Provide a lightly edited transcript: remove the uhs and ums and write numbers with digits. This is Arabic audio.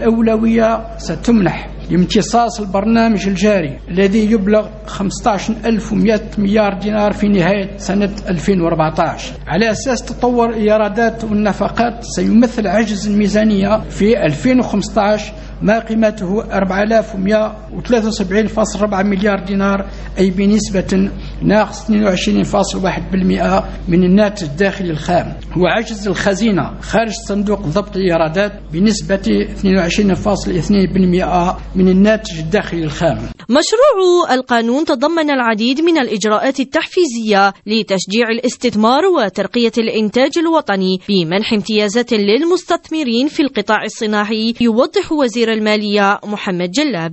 الأولوية ستمنح لامتصاص البرنامج الجاري الذي يبلغ 15,100 مليار دينار في نهاية سنة 2014. على أساس تطور الإيرادات والنفقات سيمثل عجز الميزانية في 2015 ما قيمته 4173.4 مليار دينار، أي بنسبة ناقص 22.1% من الناتج الداخلي الخام، وعجز الخزينة خارج صندوق ضبط الإيرادات بنسبة 22.2% من الناتج الداخلي الخام. مشروع القانون تضمن العديد من الإجراءات التحفيزية لتشجيع الاستثمار وترقية الإنتاج الوطني بمنح امتيازات للمستثمرين في القطاع الصناعي، يوضح وزير المالية محمد جلاب.